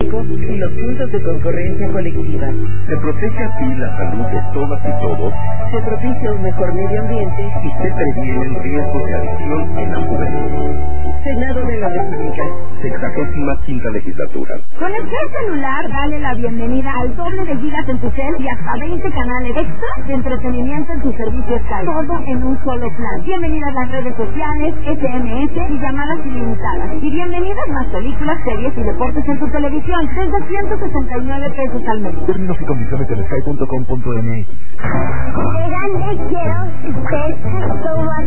tráfico y los puntos de concurrencia colectiva. Se protege así la salud de todas y todos. Se propicia un mejor medio ambiente y se previenen riesgos de adicción en la juventud. Senado de la República. 65ª legislatura. Con el celular, dale la bienvenida al doble de gigas en tu cel y hasta 20 canales extra de entretenimiento en tu servicio Sky. Todo en un solo plan. Bienvenidas a las redes sociales, SMS y llamadas ilimitadas. Y bienvenidas más películas, series y deportes en tu televisión desde 169 pesos al mes. Términos y condiciones en sky.com.mx.